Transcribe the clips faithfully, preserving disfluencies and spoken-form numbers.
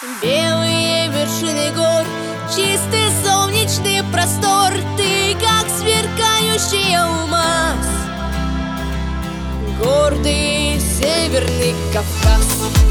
Белые вершины гор, чистый солнечный простор, ты как сверкающий алмаз, гордый Северный Кавказ.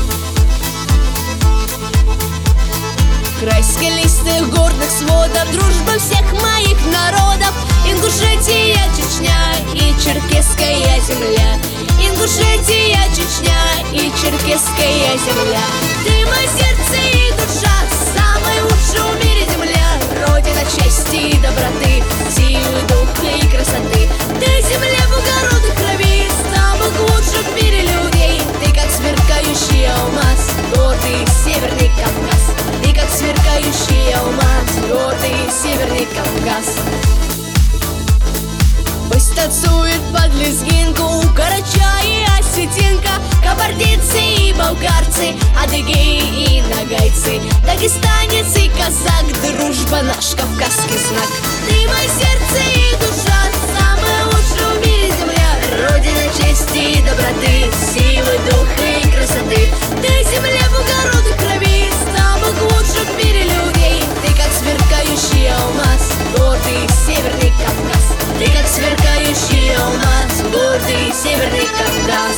Край скалистых горных сводов, дружба всех моих народов, Ингушетия, Чечня и черкесская земля. Ингушетия, Чечня и черкесская земля. Ты мое сердце и душа, самая лучшая в мире земля, родина чести и доброты, силы духа и красоты. Ты земля благородных крови, самых лучших в мире людей. Ты как сверкающий алмаз, гордый Северный Кавказ. Ты как сверкающий алмаз, гордый Северный Кавказ. Пусть танцует под лезгинку карача и осетинка, кабардинцы и болгарцы, адыгеи и нагайцы, дагестанец и казак, дружба наш кавказский знак. Ты мое сердце и душа, самая лучшая в мире земля, родина чести и доброты, силы духа и красоты. Ты земля благородных крови, самых лучших в мире людей. Ты как сверкающий алмаз, гордый Северный Кавказ. Ты как сверкающий алмаз, гордый Северный Кавказ.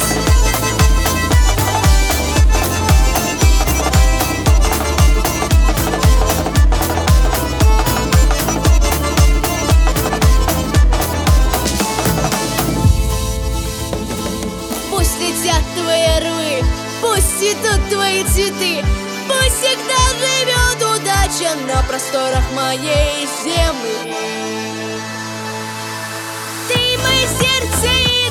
Пусть летят твои орлы, пусть цветут твои цветы, пусть всегда живет удача на просторах моей земли. Ты мое сердце и